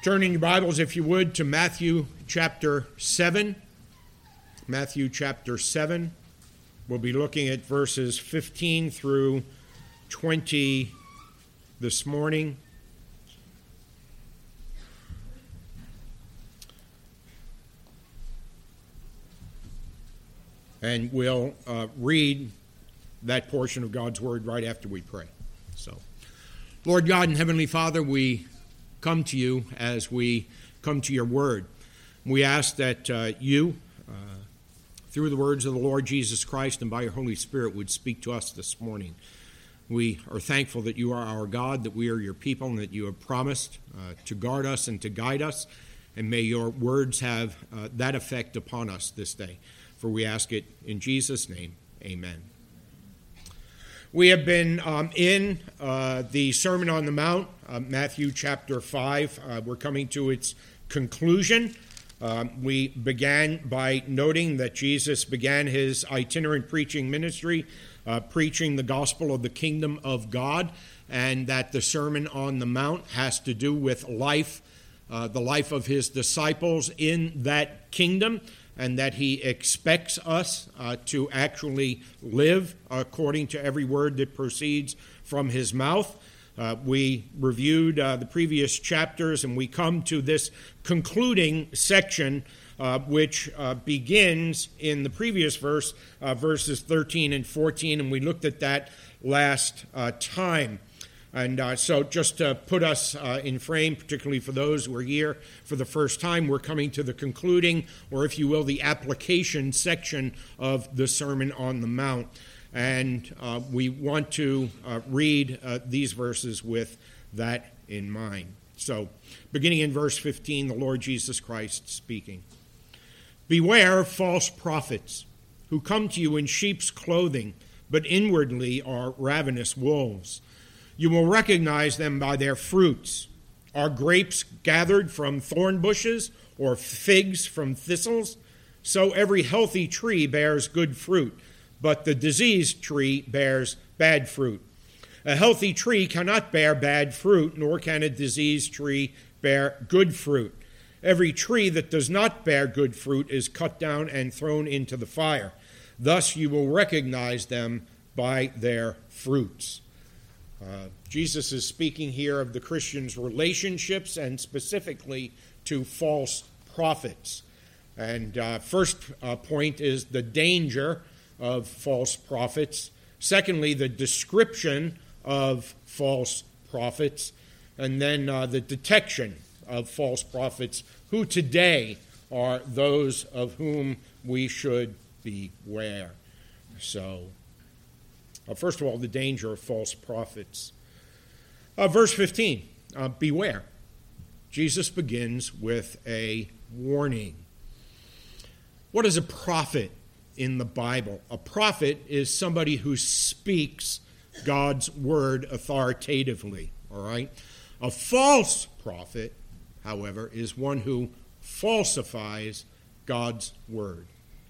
Turning your Bibles, if you would, to Matthew chapter 7. Matthew chapter 7. We'll be looking at verses 15 through 20 this morning. And we'll read that portion of God's Word right after we pray. So, Lord God and Heavenly Father, we come to you as we come to your Word. We ask that you, through the words of the Lord Jesus Christ and by your Holy Spirit, would speak to us this morning. We are thankful that you are our God, that we are your people, and that you have promised to guard us and to guide us. And may your words have that effect upon us this day. For we ask it in Jesus' name, amen. We have been in the Sermon on the Mount, Matthew chapter 5. We're coming to its conclusion. We began by noting that Jesus began his itinerant preaching ministry, preaching the gospel of the kingdom of God, and that the Sermon on the Mount has to do with life, the life of his disciples in that kingdom, and that he expects us to actually live according to every word that proceeds from his mouth. We reviewed the previous chapters, and we come to this concluding section, which begins in the previous verse, verses 13 and 14, and we looked at that last time. And so just to put us in frame, particularly for those who are here for the first time, we're coming to the concluding, or if you will, the application section of the Sermon on the Mount. And we want to read these verses with that in mind. So, beginning in verse 15, the Lord Jesus Christ speaking. Beware of false prophets who come to you in sheep's clothing, but inwardly are ravenous wolves. You will recognize them by their fruits. Are grapes gathered from thorn bushes or figs from thistles? So every healthy tree bears good fruit, but the diseased tree bears bad fruit. A healthy tree cannot bear bad fruit, nor can a diseased tree bear good fruit. Every tree that does not bear good fruit is cut down and thrown into the fire. Thus you will recognize them by their fruits. Jesus is speaking here of the Christians' relationships and specifically to false prophets. And first point is the danger of false prophets. Secondly, the description of false prophets. And then the detection of false prophets, who today are those of whom we should beware. So, first of all, the danger of false prophets. Verse 15, beware. Jesus begins with a warning. What is a prophet in the Bible? A prophet is somebody who speaks God's word authoritatively, all right? A false prophet, however, is one who falsifies God's word.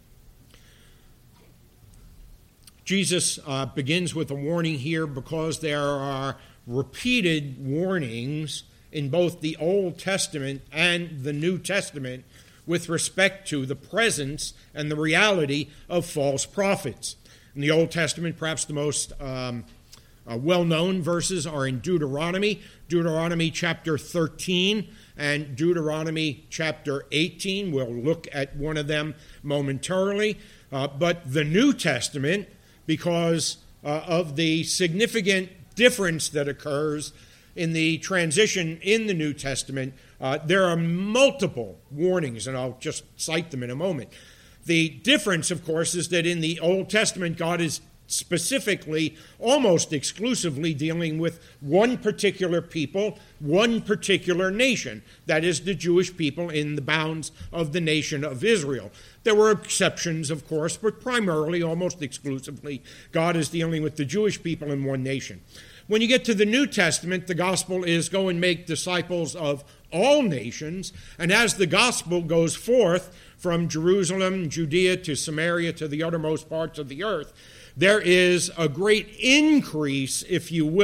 Jesus begins with a warning here because there are repeated warnings in both the Old Testament and the New Testament with respect to the presence and the reality of false prophets. In the Old Testament, perhaps the most well-known verses are in Deuteronomy chapter 13 and Deuteronomy chapter 18. We'll look at one of them momentarily. But the New Testament, because of the significant difference that occurs in the transition in the New Testament, there are multiple warnings, and I'll just cite them in a moment. The difference, of course, is that in the Old Testament, God is specifically, almost exclusively dealing with one particular people, one particular nation. That is the Jewish people in the bounds of the nation of Israel. There were exceptions, of course, but primarily, almost exclusively, God is dealing with the Jewish people in one nation. When you get to the New Testament, the gospel is go and make disciples of all nations, and as the gospel goes forth from Jerusalem, Judea to Samaria to the uttermost parts of the earth, there is a great increase, if you will,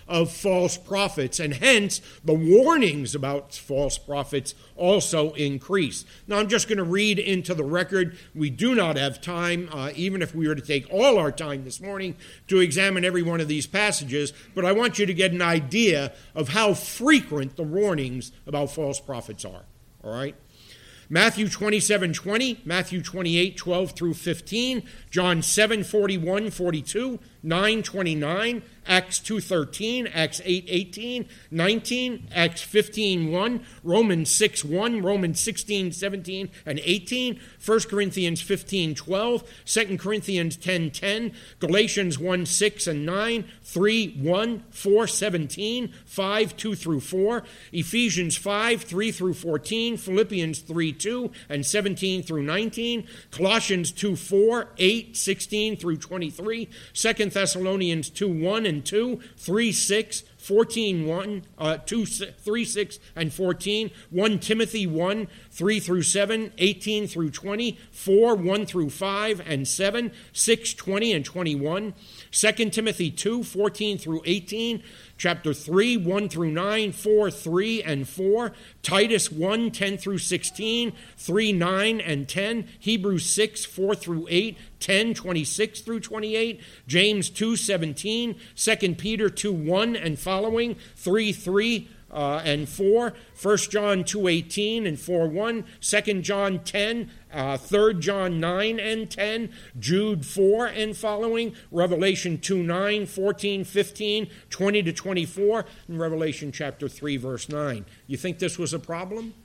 of false prophets, and hence the warnings about false prophets also increase. Now, I'm just going to read into the record. We do not have time, even if we were to take all our time this morning, to examine every one of these passages, but I want you to get an idea of how frequent the warnings about false prophets are. All right? Matthew 27:20, Matthew 28:12 through 15, John 7:41, 42, 9:29, Acts 2:13, Acts 8:18, 19, Acts 15:1, Romans 6:1, Romans 16:17 and 18, 1 Corinthians 15:12, 2 Corinthians 10:10, Galatians 1:6 and 9, 3:1, 4:17, 5:2 through 4, Ephesians 5:3 through 14, Philippians 3:2 and 17 through 19, Colossians 2:4, 8:16 through 23, 2 Thessalonians 2:1 and 2, 3:6, 14:1, 3:6 and 14, 1 Timothy 1, 3 through 7, 18 through 20, 4, 1 through 5 and 7, 6, 20 and 21, 2 Timothy 2, 14 through 18, chapter 3, 1 through 9, 4, 3 and 4, Titus 1, 10 through 16, 3, 9 and 10, Hebrews 6, 4 through 8, 10, 26 through 28, James 2, 17, 2 Peter 2, 1 and following, 3, 3 and 4, 1 John 2:18 and 4:1, 2 John 10, 3 John 9 and 10, Jude 4 and following, Revelation 2:9, 14, 15, 20 to 24, and Revelation chapter 3, verse 9. You think this was a problem?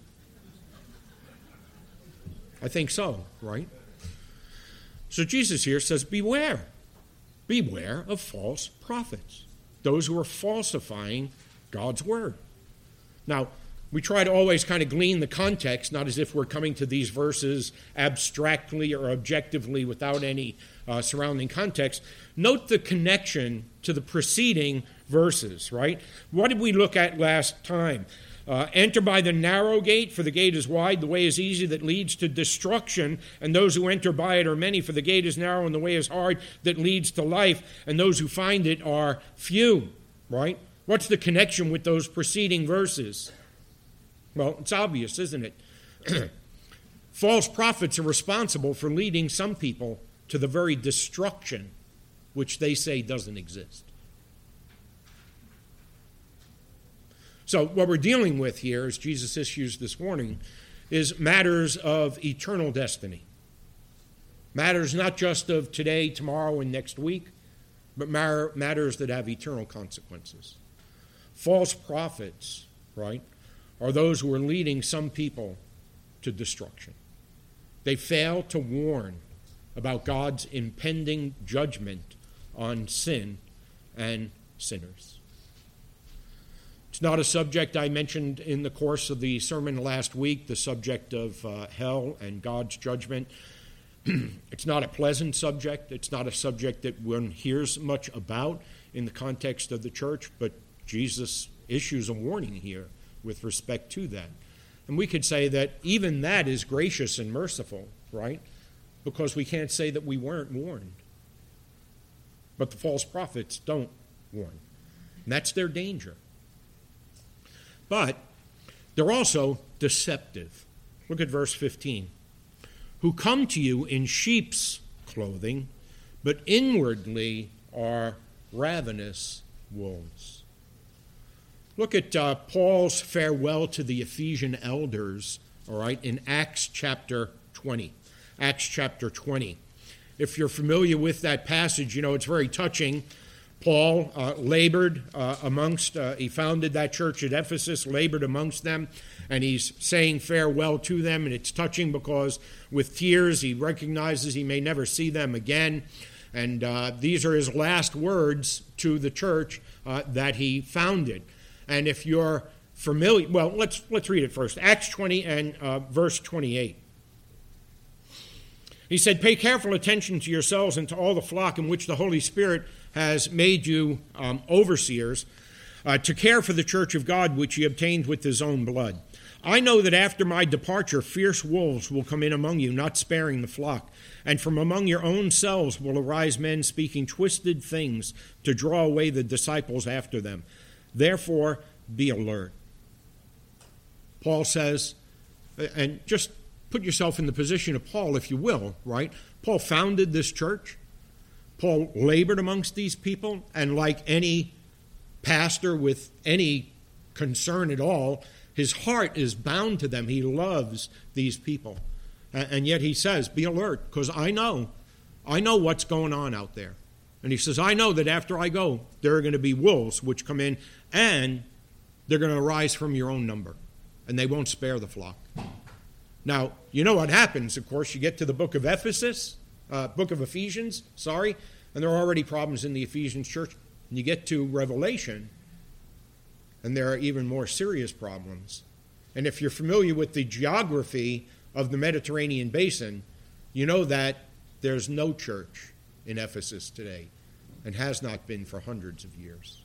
I think so, right? So Jesus here says, beware. Beware of false prophets, those who are falsifying God's word. Now, we try to always kind of glean the context, not as if we're coming to these verses abstractly or objectively without any surrounding context. Note the connection to the preceding verses, right? What did we look at last time? Enter by the narrow gate, for the gate is wide, the way is easy that leads to destruction, and those who enter by it are many, for the gate is narrow and the way is hard that leads to life, and those who find it are few, right? What's the connection with those preceding verses? Well, it's obvious, isn't it? False prophets are responsible for leading some people to the very destruction which they say doesn't exist. So what we're dealing with here, as Jesus issues this warning, is matters of eternal destiny. Matters not just of today, tomorrow, and next week, but matters that have eternal consequences. False prophets, right, are those who are leading some people to destruction. They fail to warn about God's impending judgment on sin and sinners. It's not a subject I mentioned in the course of the sermon last week, the subject of hell and God's judgment. It's not a pleasant subject. It's not a subject that one hears much about in the context of the church, but Jesus issues a warning here with respect to that. And we could say that even that is gracious and merciful, right? Because we can't say that we weren't warned. But the false prophets don't warn. And that's their danger. But they're also deceptive. Look at verse 15. Who come to you in sheep's clothing, but inwardly are ravenous wolves. Look at Paul's farewell to the Ephesian elders, all right, in Acts chapter 20. Acts chapter 20. If you're familiar with that passage, you know it's very touching. Paul labored he founded that church at Ephesus, labored amongst them, and he's saying farewell to them, and it's touching because with tears he recognizes he may never see them again, and these are his last words to the church that he founded. And if you're familiar, well, let's read it first. Acts 20 and verse 28. He said, pay careful attention to yourselves and to all the flock in which the Holy Spirit has made you overseers, to care for the church of God, which he obtained with his own blood. I know that after my departure, fierce wolves will come in among you, not sparing the flock. And from among your own selves will arise men speaking twisted things to draw away the disciples after them. Therefore, be alert. Paul says, and just put yourself in the position of Paul, if you will, right? Paul founded this church. Paul labored amongst these people, and like any pastor with any concern at all, his heart is bound to them. He loves these people. And yet he says, be alert, because I know what's going on out there. And he says, I know that after I go, there are going to be wolves which come in, and they're going to arise from your own number, and they won't spare the flock. Now, you know what happens, of course. You get to the book of Ephesians, and there are already problems in the Ephesians church. And you get to Revelation, and there are even more serious problems. And if you're familiar with the geography of the Mediterranean basin, you know that there's no church in Ephesus today, and has not been for hundreds of years.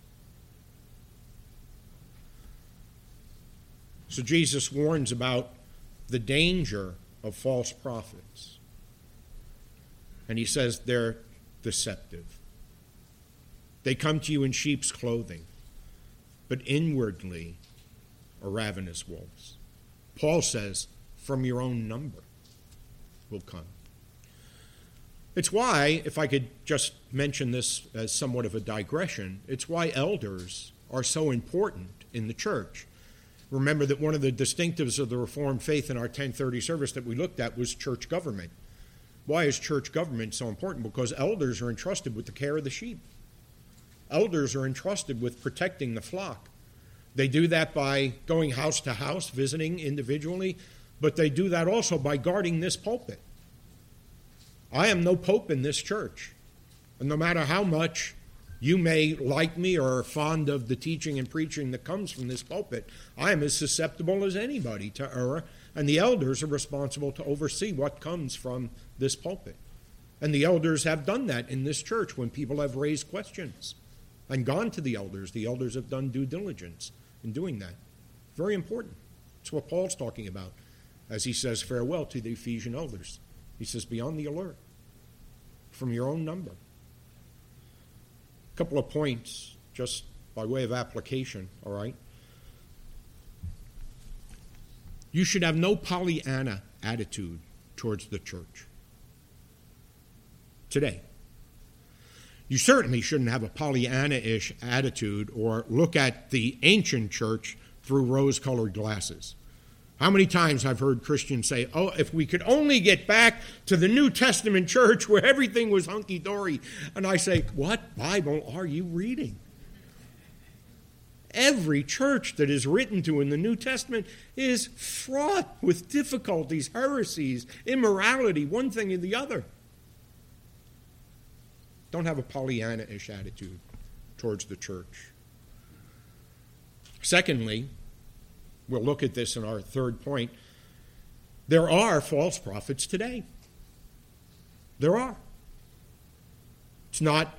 So Jesus warns about the danger of false prophets. And he says they're deceptive. They come to you in sheep's clothing, but inwardly are ravenous wolves. Paul says, from your own number will come. It's why, if I could just mention this as somewhat of a digression, it's why elders are so important in the church. Remember that one of the distinctives of the Reformed faith in our 1030 service that we looked at was church government. Why is church government so important? Because elders are entrusted with the care of the sheep. Elders are entrusted with protecting the flock. They do that by going house to house, visiting individually, but they do that also by guarding this pulpit. I am no pope in this church, and no matter how much you may like me or are fond of the teaching and preaching that comes from this pulpit, I am as susceptible as anybody to error, and the elders are responsible to oversee what comes from this pulpit. And the elders have done that in this church when people have raised questions and gone to the elders. The elders have done due diligence in doing that. Very important. It's what Paul's talking about as he says farewell to the Ephesian elders. He says, be on the alert from your own number. A couple of points just by way of application, all right? You should have no Pollyanna attitude towards the church today. You certainly shouldn't have a Pollyanna-ish attitude or look at the ancient church through rose-colored glasses. How many times I've heard Christians say, oh, if we could only get back to the New Testament church where everything was hunky-dory. And I say, what Bible are you reading? Every church that is written to in the New Testament is fraught with difficulties, heresies, immorality, one thing and the other. Don't have a Pollyanna-ish attitude towards the church. Secondly, we'll look at this in our third point. There are false prophets today. There are. It's not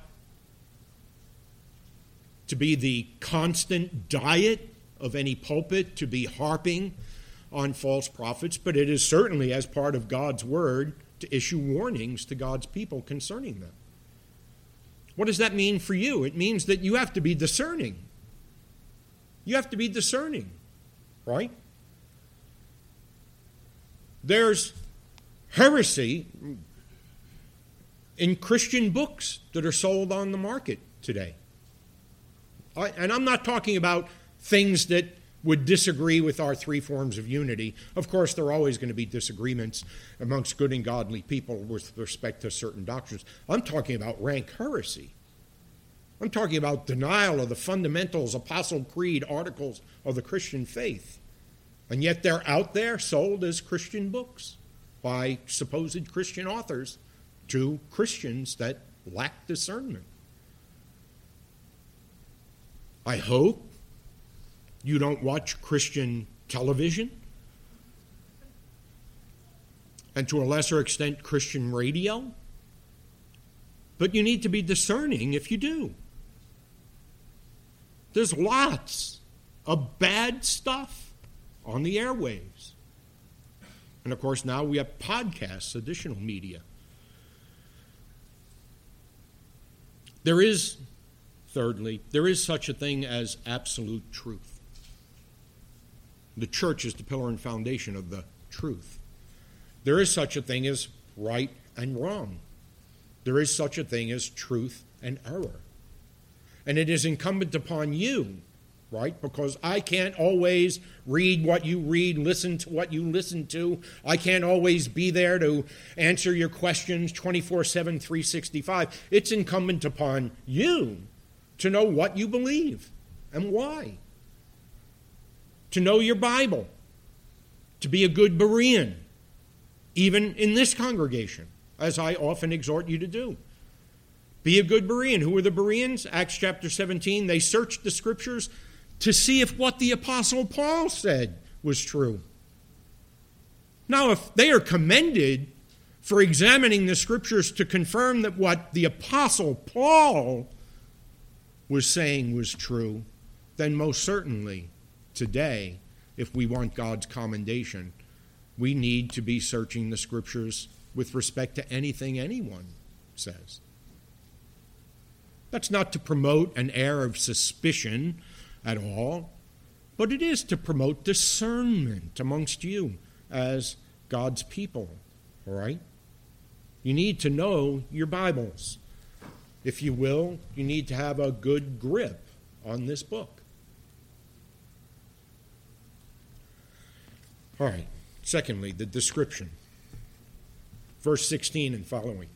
to be the constant diet of any pulpit to be harping on false prophets, but it is certainly as part of God's word to issue warnings to God's people concerning them. What does that mean for you? It means that you have to be discerning. You have to be discerning, right? There's heresy in Christian books that are sold on the market today. And I'm not talking about things that would disagree with our three forms of unity. Of course, there are always going to be disagreements amongst good and godly people with respect to certain doctrines. I'm talking about rank heresy. I'm talking about denial of the fundamentals, Apostle Creed, articles of the Christian faith. And yet they're out there sold as Christian books by supposed Christian authors to Christians that lack discernment. I hope you don't watch Christian television, and to a lesser extent Christian radio, but you need to be discerning if you do. There's lots of bad stuff on the airwaves. And of course, now we have podcasts, additional media. Thirdly, there is such a thing as absolute truth. The church is the pillar and foundation of the truth. There is such a thing as right and wrong. There is such a thing as truth and error. And it is incumbent upon you, right? Because I can't always read what you read, listen to what you listen to. I can't always be there to answer your questions 24/7, 365. It's incumbent upon you to know what you believe and why. To know your Bible. To be a good Berean, even in this congregation, as I often exhort you to do. Be a good Berean. Who were the Bereans? Acts chapter 17. They searched the Scriptures to see if what the Apostle Paul said was true. Now, if they are commended for examining the Scriptures to confirm that what the Apostle Paul was saying was true, then most certainly today, if we want God's commendation, we need to be searching the Scriptures with respect to anything anyone says. That's not to promote an air of suspicion at all, but it is to promote discernment amongst you as God's people, all right? You need to know your Bibles. If you will, you need to have a good grip on this book. All right, secondly, the description. Verse 16 and following.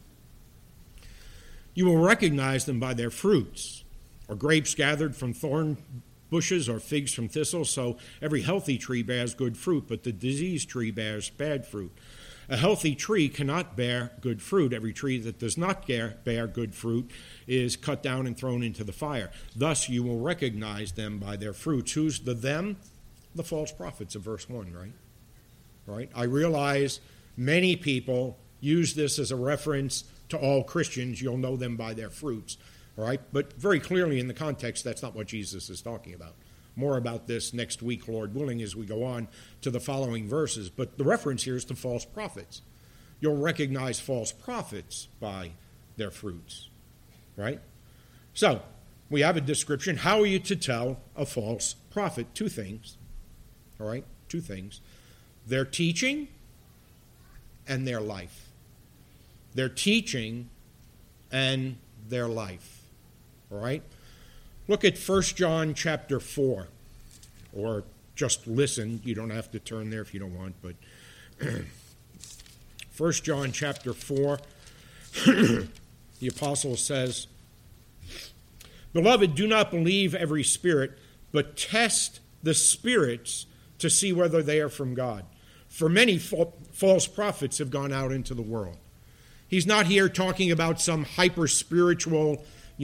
You will recognize them by their fruits. Are grapes gathered from thorn bushes or figs from thistles? So every healthy tree bears good fruit, but the diseased tree bears bad fruit. A healthy tree cannot bear good fruit. Every tree that does not bear good fruit is cut down and thrown into the fire. Thus you will recognize them by their fruits. Who's the them? The false prophets of verse 1, right? Right? I realize many people use this as a reference to all Christians. You'll know them by their fruits, all right? But very clearly in the context, that's not what Jesus is talking about. More about this next week, Lord willing, as we go on to the following verses. But the reference here is to false prophets. You'll recognize false prophets by their fruits, right? So, we have a description. How are you to tell a false prophet? Two things, all right? Two things. Their teaching and their life. Their teaching and their life, all right? Look at 1 John chapter 4, or just listen. You don't have to turn there if you don't want, but 1 John chapter 4, the apostle says, Beloved, do not believe every spirit, but test the spirits to see whether they are from God. For many false prophets have gone out into the world. He's not here talking about some hyper-spiritual,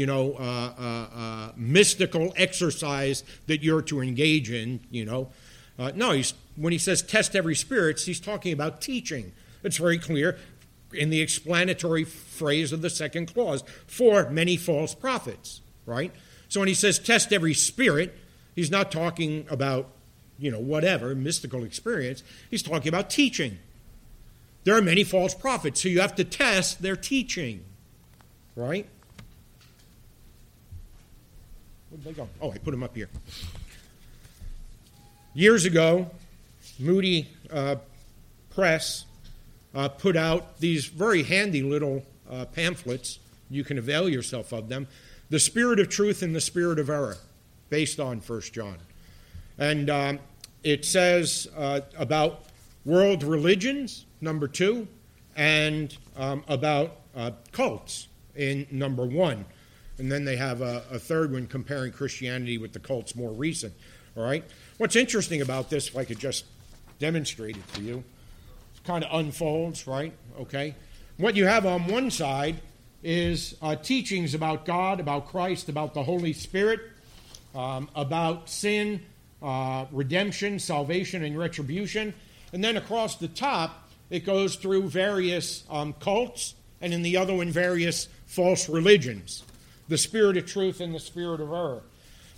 mystical exercise that you're to engage in, No, when he says test every spirit, he's talking about teaching. It's very clear in the explanatory phrase of the second clause, for many false prophets, right? So when he says test every spirit, he's not talking about, whatever, mystical experience. He's talking about teaching. There are many false prophets, so you have to test their teaching, right? Where'd they go? Oh, I put them up here. Years ago, Moody Press put out these very handy little pamphlets. You can avail yourself of them. The Spirit of Truth and the Spirit of Error, based on 1 John. And it says about world religions, number 2, and about cults in number 1. And then they have a third one comparing Christianity with the cults more recent. All right? What's interesting about this, if I could just demonstrate it to you, it kind of unfolds, right? Okay? What you have on one side is teachings about God, about Christ, about the Holy Spirit, about sin, redemption, salvation, and retribution. And then across the top, it goes through various cults, and in the other one, various false religions. The Spirit of Truth and the Spirit of Error.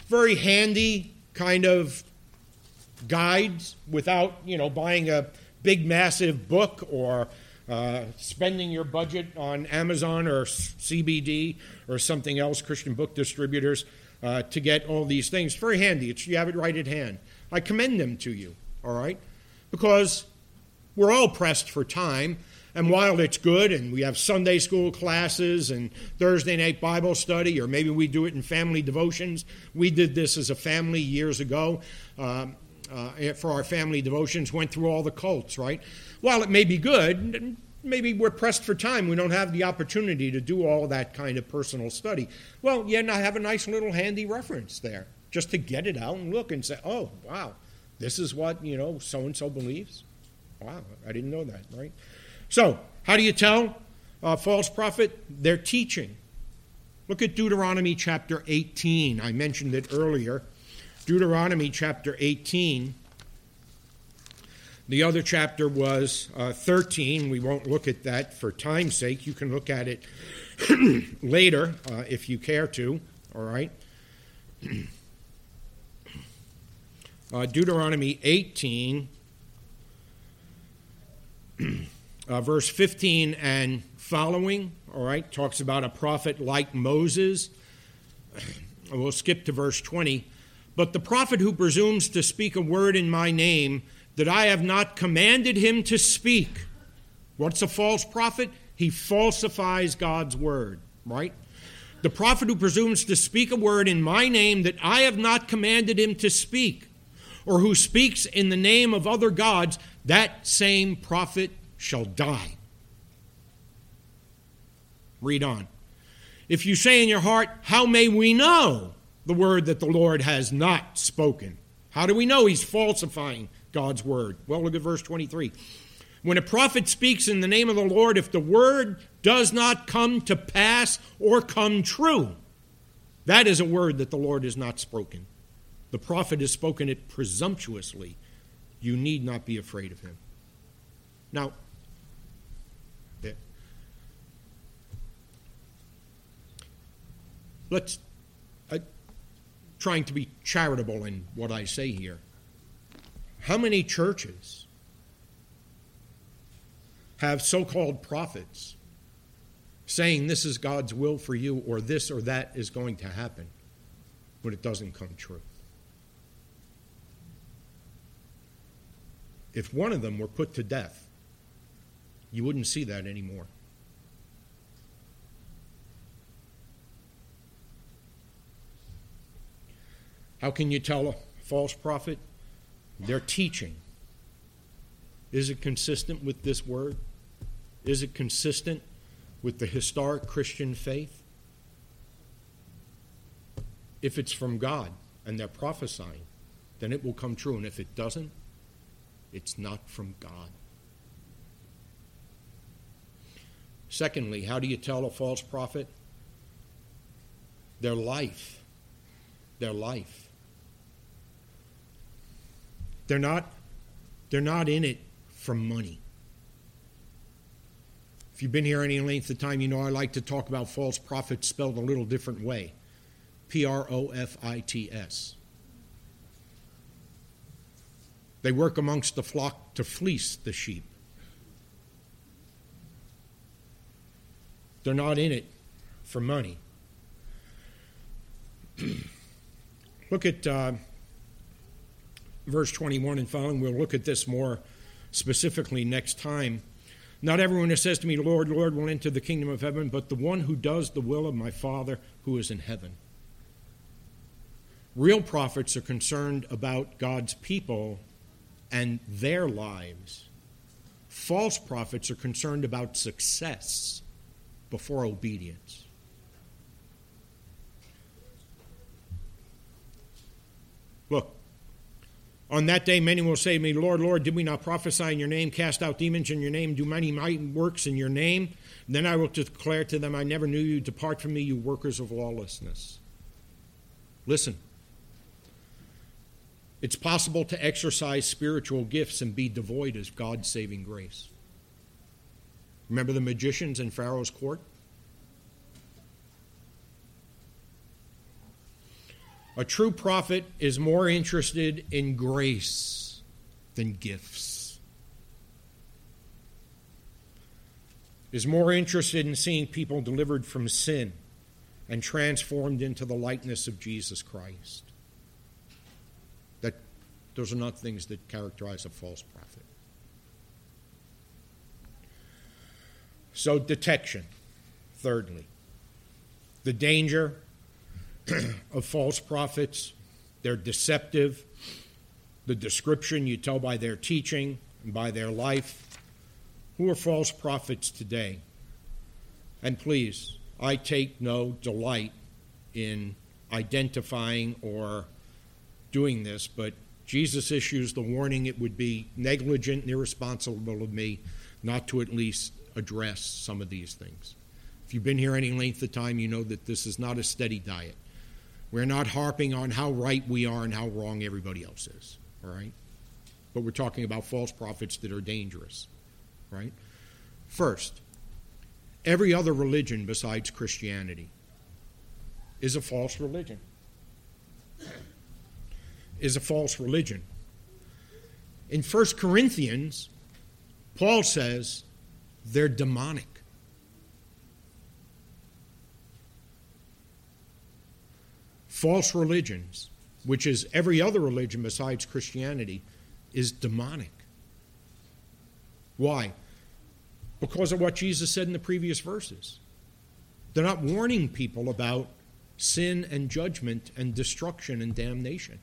very handy kind of guides without, buying a big, massive book or spending your budget on Amazon or CBD or something else, Christian Book Distributors, to get all these things. It's very handy. You have it right at hand. I commend them to you, all right? Because we're all pressed for time, and while it's good, and we have Sunday school classes and Thursday night Bible study, or maybe we do it in family devotions. We did this as a family years ago for our family devotions, went through all the cults, right? While it may be good, maybe we're pressed for time. We don't have the opportunity to do all that kind of personal study. Well, I have a nice little handy reference there, just to get it out and look and say, oh, wow, this is what, so-and-so believes. Wow, I didn't know that, right? So, how do you tell a false prophet? They're teaching. Look at Deuteronomy chapter 18. I mentioned it earlier. Deuteronomy chapter 18. The other chapter was 13. We won't look at that for time's sake. You can look at it later if you care to, all right? Deuteronomy 18, verse 15 and following, all right, talks about a prophet like Moses. We'll skip to verse 20. But the prophet who presumes to speak a word in my name that I have not commanded him to speak. What's a false prophet? He falsifies God's word, right? The prophet who presumes to speak a word in my name that I have not commanded him to speak, or who speaks in the name of other gods, that same prophet shall die. Read on. If you say in your heart, how may we know the word that the Lord has not spoken? How do we know he's falsifying God's word? Well, look at verse 23. When a prophet speaks in the name of the Lord, if the word does not come to pass or come true, that is a word that the Lord has not spoken. The prophet has spoken it presumptuously. You need not be afraid of him. Now, let's, trying to be charitable in what I say here. How many churches have so-called prophets saying this is God's will for you, or this or that is going to happen, when it doesn't come true? If one of them were put to death, you wouldn't see that anymore. How can you tell a false prophet? They're teaching. Is it consistent with this word? Is it consistent with the historic Christian faith? If it's from God and they're prophesying, then it will come true. And if it doesn't, it's not from God. Secondly, how do you tell a false prophet? Their life. Their life. They're not in it for money. If you've been here any length of time, you know I like to talk about false prophets spelled a little different way. Profits. They work amongst the flock to fleece the sheep. They're not in it for money. Look at verse 21 and following. We'll look at this more specifically next time. Not everyone who says to me, Lord, Lord, will enter the kingdom of heaven, but the one who does the will of my Father who is in heaven. Real prophets are concerned about God's people and their lives. False prophets are concerned about success before obedience. Look, on that day many will say to me, Lord, Lord, did we not prophesy in your name, cast out demons in your name, do many mighty works in your name? And then I will declare to them, I never knew you. Depart from me, you workers of lawlessness. Listen. It's possible to exercise spiritual gifts and be devoid of God's saving grace. Remember the magicians in Pharaoh's court? A true prophet is more interested in grace than gifts. Is more interested in seeing people delivered from sin and transformed into the likeness of Jesus Christ. Those are not things that characterize a false prophet. So, detection, thirdly. The danger of false prophets, they're deceptive. The description you tell by their teaching and by their life. Who are false prophets today? And please, I take no delight in identifying or doing this, but Jesus issues the warning it would be negligent and irresponsible of me not to at least address some of these things. If you've been here any length of time, you know that this is not a steady diet. We're not harping on how right we are and how wrong everybody else is, all right? But we're talking about false prophets that are dangerous, right? First, every other religion besides Christianity is a false religion. Is a false religion. In 1 Corinthians, Paul says they're demonic. False religions, which is every other religion besides Christianity, is demonic. Why? Because of what Jesus said in the previous verses. They're not warning people about sin and judgment and destruction and damnation.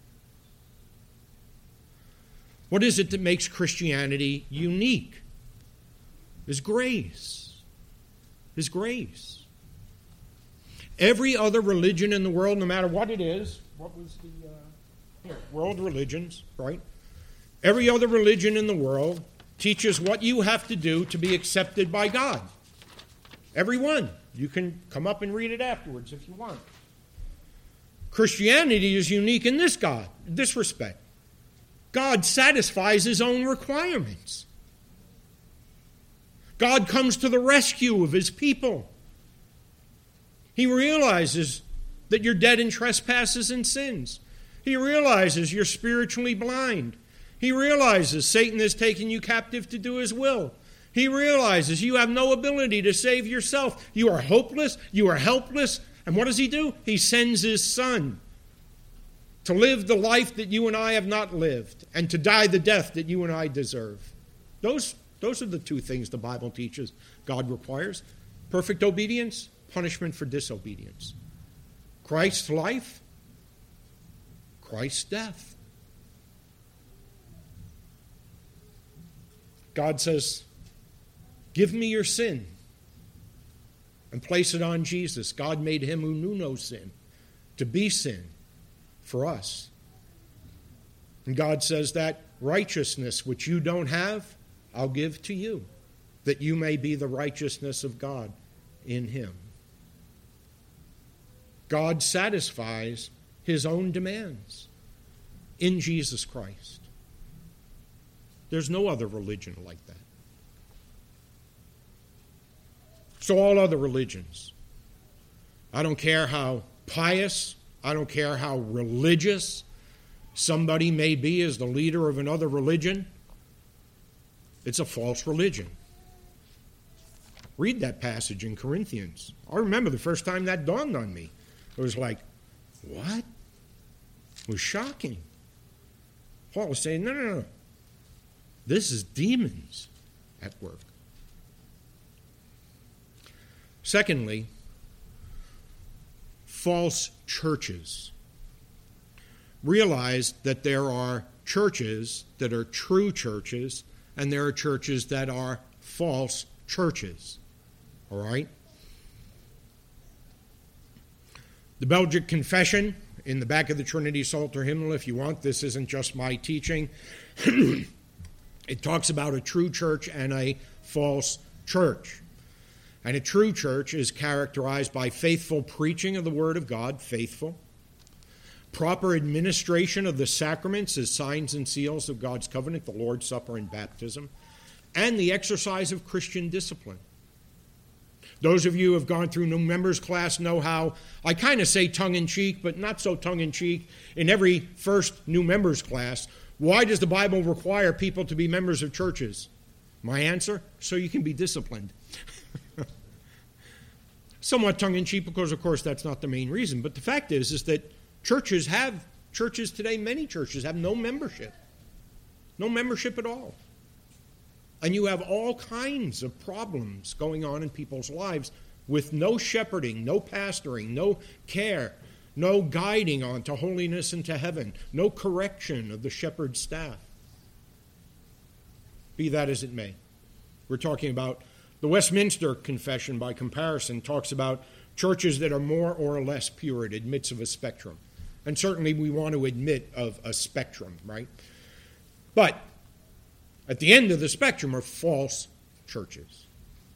What is it that makes Christianity unique? Is grace. Is grace. Every other religion in the world, no matter what it is, what was the world religions, right? Every other religion in the world teaches what you have to do to be accepted by God. Every one. You can come up and read it afterwards if you want. Christianity is unique in this respect. God satisfies his own requirements. God comes to the rescue of his people. He realizes that you're dead in trespasses and sins. He realizes you're spiritually blind. He realizes Satan has taken you captive to do his will. He realizes you have no ability to save yourself. You are hopeless. You are helpless. And what does he do? He sends his Son to live the life that you and I have not lived and to die the death that you and I deserve. Those are the two things the Bible teaches God requires. Perfect obedience, punishment for disobedience. Christ's life, Christ's death. God says, give me your sin and place it on Jesus. God made him who knew no sin to be sin for us. And God says that righteousness which you don't have, I'll give to you, that you may be the righteousness of God in him. God satisfies his own demands in Jesus Christ. There's no other religion like that. So all other religions, I don't care how pious, I don't care how religious somebody may be as the leader of another religion, it's a false religion. Read that passage in Corinthians. I remember the first time that dawned on me. It was like, what? It was shocking. Paul was saying, no. This is demons at work. Secondly, false churches. Realize that there are churches that are true churches and there are churches that are false churches. All right? The Belgic Confession, in the back of the Trinity Psalter hymnal, if you want, this isn't just my teaching. It talks about a true church and a false church. And a true church is characterized by faithful preaching of the Word of God, faithful, proper administration of the sacraments as signs and seals of God's covenant, the Lord's Supper and baptism, and the exercise of Christian discipline. Those of you who have gone through new members class know how I kind of say tongue-in-cheek, but not so tongue-in-cheek, in every first new members class, why does the Bible require people to be members of churches? My answer, so you can be disciplined. Somewhat tongue-in-cheek because, of course, that's not the main reason. But the fact is that churches today, many churches have no membership. No membership at all. And you have all kinds of problems going on in people's lives with no shepherding, no pastoring, no care, no guiding on to holiness and to heaven, no correction of the shepherd's staff. Be that as it may. We're talking about the Westminster Confession, by comparison, talks about churches that are more or less pure. It admits of a spectrum. And certainly we want to admit of a spectrum, right? But at the end of the spectrum are false churches,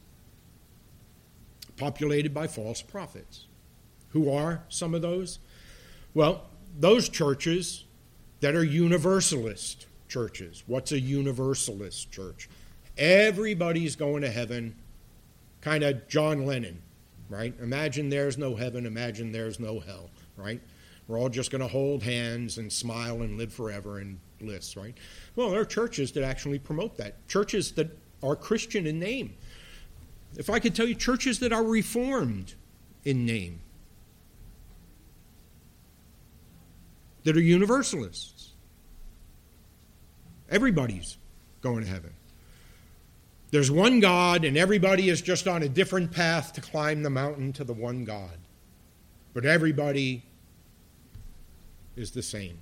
populated by false prophets. Who are some of those? Well, those churches that are universalist churches. What's a universalist church? Everybody's going to heaven, kind of John Lennon, right? Imagine there's no heaven, imagine there's no hell, right? We're all just going to hold hands and smile and live forever in bliss, right? Well, there are churches that actually promote that. Churches that are Christian in name. If I could tell you, churches that are Reformed in name. That are Universalists. Everybody's going to heaven. There's one God, and everybody is just on a different path to climb the mountain to the one God. But everybody is the same.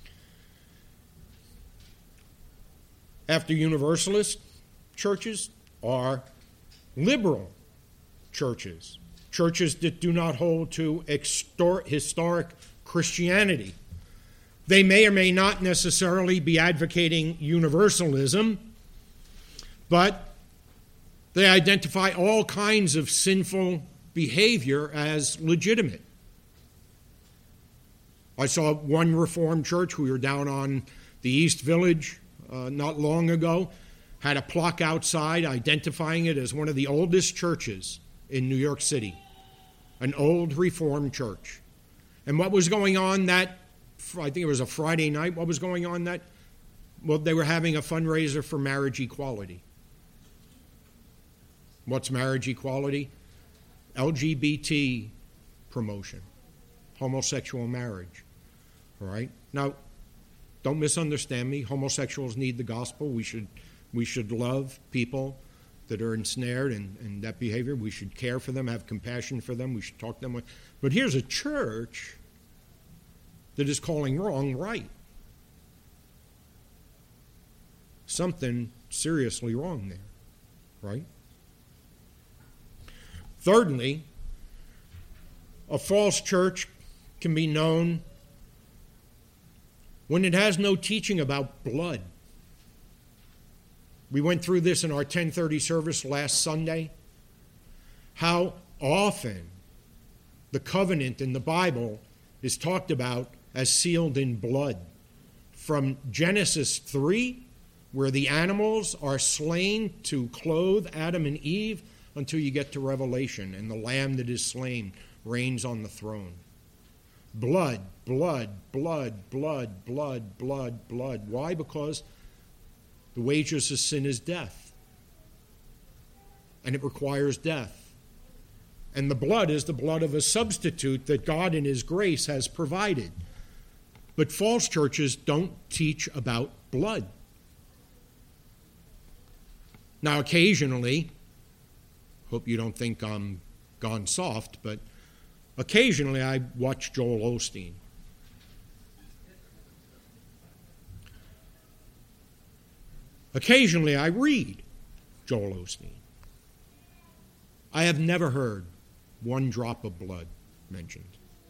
After Universalist churches are liberal churches, churches that do not hold to historic Christianity. They may or may not necessarily be advocating universalism, but they identify all kinds of sinful behavior as legitimate. I saw one Reformed church, we were down on the East Village not long ago, had a plaque outside identifying it as one of the oldest churches in New York City, an old Reformed church. And what was going on that, I think it was a Friday night, what was going on that? Well, they were having a fundraiser for marriage equality. What's marriage equality? LGBT promotion, homosexual marriage. All right? Now, don't misunderstand me. Homosexuals need the gospel. We should love people that are ensnared in that behavior. We should care for them, have compassion for them. We should talk to them. But here's a church that is calling wrong right. Something seriously wrong there, right? Thirdly, a false church can be known when it has no teaching about blood. We went through this in our 10:30 service last Sunday. How often the covenant in the Bible is talked about as sealed in blood. From Genesis 3, where the animals are slain to clothe Adam and Eve, until you get to Revelation, and the Lamb that is slain reigns on the throne. Blood, blood, blood, blood, blood, blood, blood. Why? Because the wages of sin is death. And it requires death. And the blood is the blood of a substitute that God in His grace has provided. But false churches don't teach about blood. Now, occasionally, hope you don't think I'm gone soft, but occasionally I watch Joel Osteen. Occasionally I read Joel Osteen. I have never heard one drop of blood mentioned.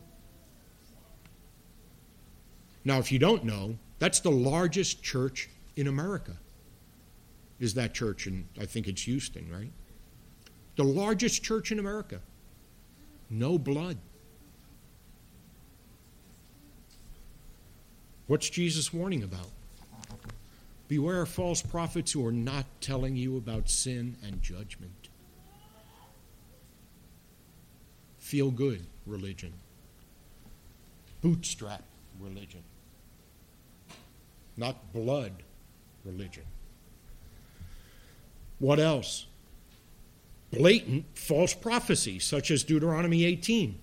Now, if you don't know, that's the largest church in America, is that church in, I think it's Houston, right? The largest church in America. No blood. What's Jesus warning about? Beware of false prophets who are not telling you about sin and judgment. feel-good religion, bootstrap religion, not blood religion. What else? Blatant false prophecy, such as Deuteronomy 18.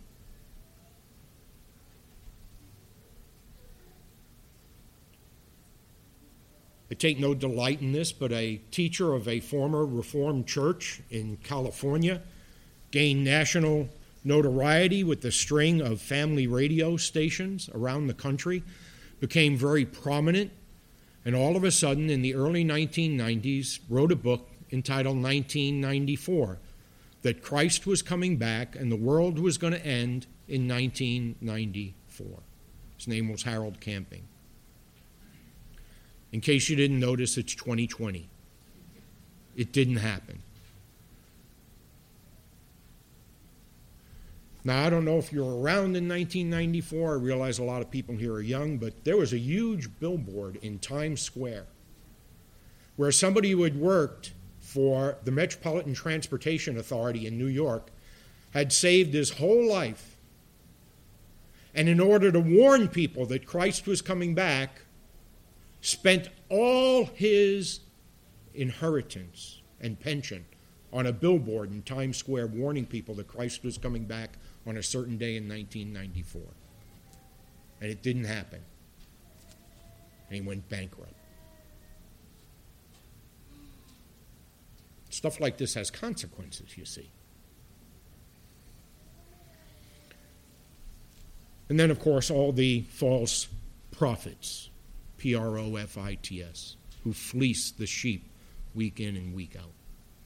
I take no delight in this, but a teacher of a former Reformed church in California gained national notoriety with the string of family radio stations around the country, became very prominent, and all of a sudden in the early 1990s wrote a book entitled 1994, that Christ was coming back and the world was going to end in 1994. His name was Harold Camping. In case you didn't notice, it's 2020. It didn't happen. Now, I don't know if you were around in 1994. I realize a lot of people here are young, but there was a huge billboard in Times Square where somebody who had worked for the Metropolitan Transportation Authority in New York had saved his whole life. And in order to warn people that Christ was coming back, spent all his inheritance and pension on a billboard in Times Square warning people that Christ was coming back on a certain day in 1994. And it didn't happen. And he went bankrupt. Stuff like this has consequences, you see. And then, of course, all the false prophets, Profits, who fleece the sheep week in and week out.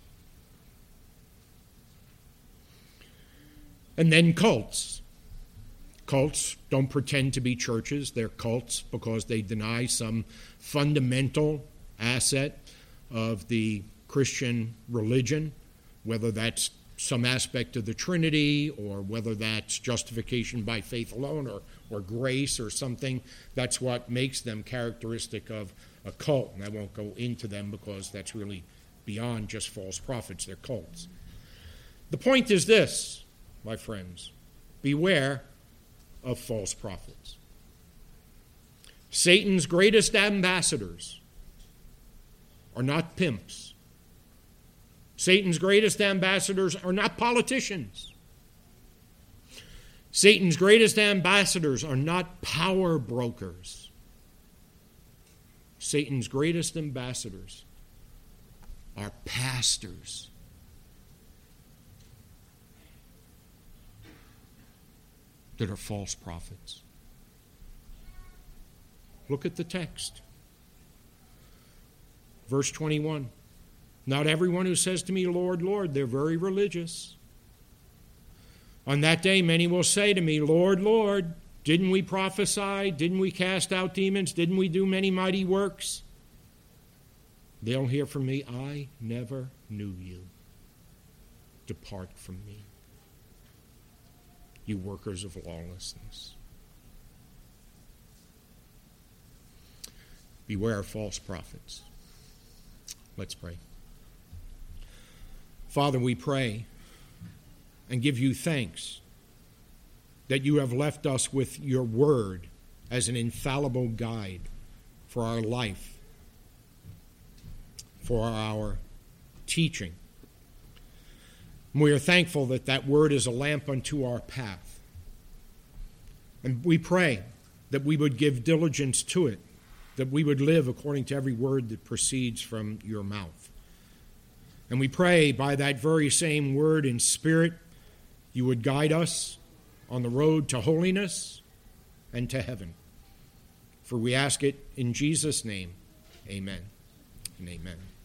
And then cults. Cults don't pretend to be churches. They're cults because they deny some fundamental asset of the Christian religion, whether that's some aspect of the Trinity or whether that's justification by faith alone or grace or something. That's what makes them characteristic of a cult. And I won't go into them because that's really beyond just false prophets. They're cults. The point is this, my friends. Beware of false prophets. Satan's greatest ambassadors are not pimps. Satan's greatest ambassadors are not politicians. Satan's greatest ambassadors are not power brokers. Satan's greatest ambassadors are pastors. That are false prophets. Look at the text. Verse 21. Not everyone who says to me, Lord, Lord, they're very religious. On that day, many will say to me, Lord, Lord, didn't we prophesy? Didn't we cast out demons? Didn't we do many mighty works? They'll hear from me, I never knew you. Depart from me, you workers of lawlessness. Beware of false prophets. Let's pray. Father, we pray and give you thanks that you have left us with your word as an infallible guide for our life, for our teaching. And we are thankful that that word is a lamp unto our path. And we pray that we would give diligence to it, that we would live according to every word that proceeds from your mouth. And we pray by that very same word in spirit, you would guide us on the road to holiness and to heaven. For we ask it in Jesus' name, amen and amen.